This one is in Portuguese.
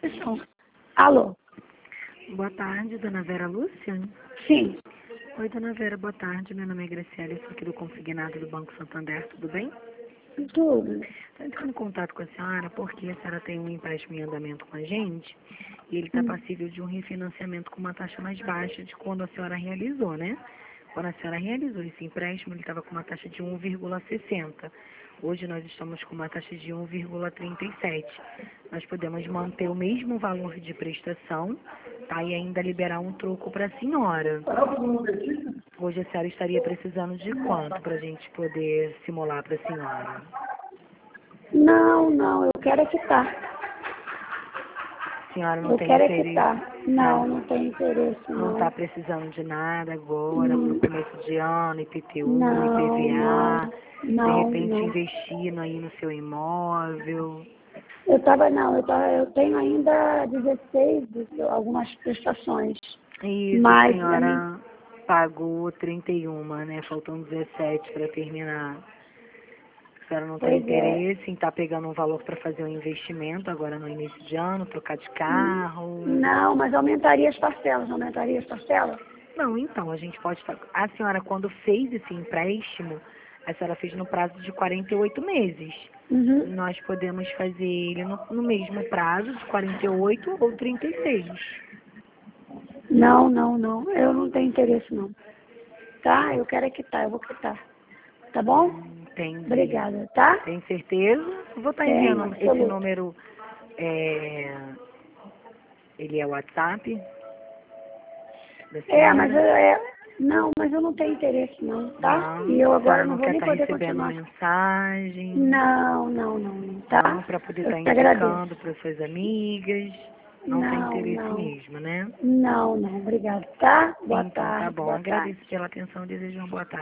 Atenção. Alô? Boa tarde, dona Vera Lúcia. Sim. Oi, dona Vera, boa tarde. Meu nome é Graciela, sou aqui do Consignado do Banco Santander, tudo bem? Tudo. Estou entrando em contato com a senhora porque a senhora tem um empréstimo em andamento com a gente e ele está passível de um refinanciamento com uma taxa mais baixa de quando a senhora realizou, né? Quando a senhora realizou esse empréstimo, ele estava com uma taxa de 1,60. Hoje nós estamos com uma taxa de 1,37. Nós podemos manter o mesmo valor de prestação, tá? E ainda liberar um troco para a senhora. Hoje a senhora estaria precisando de quanto para a gente poder simular para a senhora? Não, eu quero é quitar. A senhora não Eu tem quero é interesse? quitar. Não tem interesse, Não não. está precisando de nada agora, para o começo de ano, IPTU, Não, IPVA, de repente não. investindo aí no seu imóvel. Eu tenho ainda 16 algumas prestações. Isso, a Mas pra mim, senhora pagou 31, né? Faltam 17 para terminar. A senhora não tem pois é. interesse em estar pegando um valor para fazer um investimento agora no início de ano, trocar de carro? Não, mas aumentaria as parcelas, não aumentaria as parcelas? Não, então, a gente pode... A senhora, quando fez esse empréstimo, a senhora fez no prazo de 48 meses. Uhum. Nós podemos fazer ele no mesmo prazo, de 48 ou 36. Não. Eu não tenho interesse, não. Tá? Eu quero é quitar, eu vou quitar. Tá bom? Entendi. Obrigada, tá? Tem certeza? Eu vou estar Tenho, enviando esse absoluto. número, ele é o WhatsApp da Mas senhora? mas eu não tenho interesse, não, tá? Não, E eu a agora senhora não não vou quer nem estar poder recebendo continuar. mensagem, Não, não, tá? para poder Eu estar te agradeço. indicando para suas amigas. Não tem Não, interesse não. mesmo, né? Não, obrigado, tá? Boa Então tá tarde, bom. boa tarde. Agradeço pela atenção e desejo uma boa tarde.